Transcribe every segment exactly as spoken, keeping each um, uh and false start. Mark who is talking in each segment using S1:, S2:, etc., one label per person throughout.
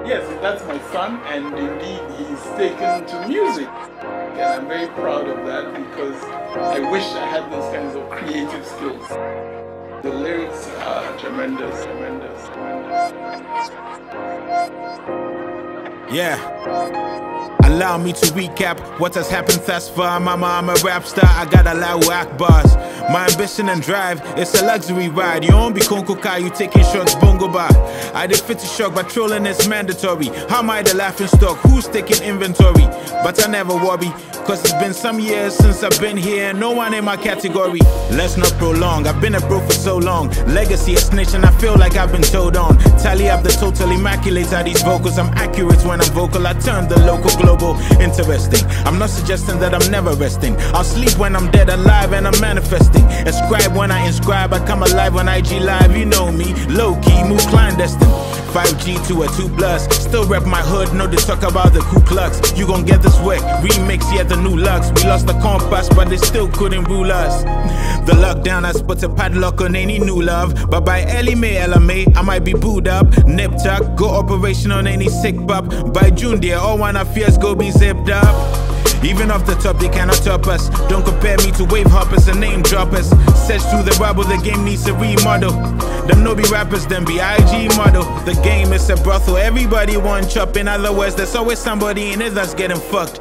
S1: Yes, that's my son, and indeed he's taken to music. And I'm very proud of that because I wish I had those kinds of creative skills. The lyrics are tremendous, tremendous, tremendous.
S2: Yeah. Allow me to recap what has happened thus far. Mama, I'm a rap star, I got a lot of whack bars. My ambition and drive, it's a luxury ride. You won't be Konko Kai, you taking shots, bongo bar. I did fit to shock, but trolling is mandatory. How am I the laughing stock? Who's taking inventory? But I never worry, cause it's been some years since I've been here. No one in my category. Let's not prolong, I've been a bro for so long. Legacy a snitch and I feel like I've been told on. Tally up the total immaculate are these vocals. I'm accurate when I'm vocal, I turn the local global interesting. I'm not suggesting that I'm never resting. I'll sleep when I'm dead alive and I'm manifesting. Inscribe when I inscribe, I come alive on I G Live. You know me, low-key, move clandestine. five G to a two plus. Still rep my hood, know they talk about the Ku Klux. You gon' get this work, remix, yeah, the new lux. We lost the compass, but they still couldn't rule us. The lockdown has put a padlock on any new love. But by Ellie May, Ella May, I might be booed up. Nip tuck, go operation on any sick pup. By June, dear, all one of fears go be zipped up. Even off the top, they cannot top us. Don't compare me to wave hoppers and name droppers. Search through the rubble, the game needs a remodel. Them no be rappers, them be I G model. The game is a brothel, everybody want chop. In other words, there's always somebody in it that's getting fucked.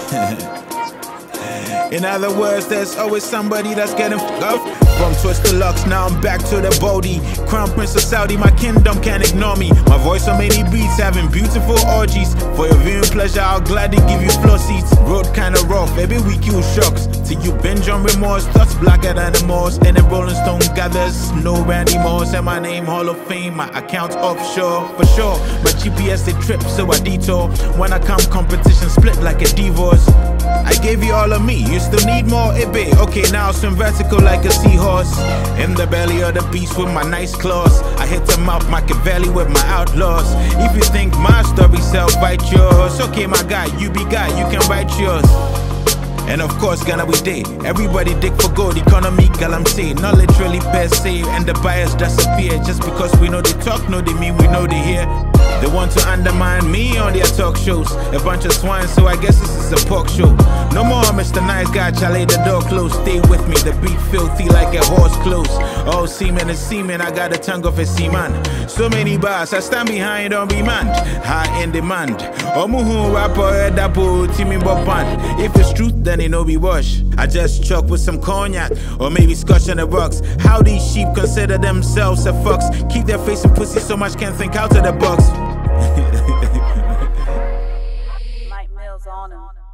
S2: In other words, there's always somebody that's getting fucked up. From Twisted Locks, now I'm back to the Bodhi. Crown Prince of Saudi, my kingdom can't ignore me. My voice on many beats, having beautiful orgies. For your viewing pleasure, I'll gladly give you floor seats. Road kinda rough, every week you shocks. Till you binge on remorse, thoughts blacker than the moors. And the Rolling Stone gathers, no Randy Moss. And my name Hall of Fame, my account offshore. For sure, my G P S they trip, so I detour. When I come, competition split like a divorce. I gave you all of me, you still need more, it be. Okay, now I swim vertical like a seahorse. In the belly of the beast with my nice claws. I hit them up Machiavelli with my outlaws. If you think my story self, write yours. Okay, my guy, you be guy, you can write yours. And of course, Ghana we day. Everybody dig for gold, economy galamsey. Not literally per se, and the buyers disappear. Just because we know they talk, no they mean we know they hear. They want to undermine me on their talk shows. A bunch of swine, so I guess this is a pork show. No more Mister Nice Guy, Charlie, the door closed. Stay with me, the beat filthy like a horse close. Oh, semen is semen, I got the tongue of a seaman. So many bars, I stand behind on remand. High in demand. Omuhu rapper, edapo, Timmy Bopan. If it's truth, then it no be wash. I just chalk with some cognac, or maybe scotch on the rocks. How these sheep consider themselves a fox. Keep their face in pussy so much, can't think out of the box.
S3: Light Mills on him.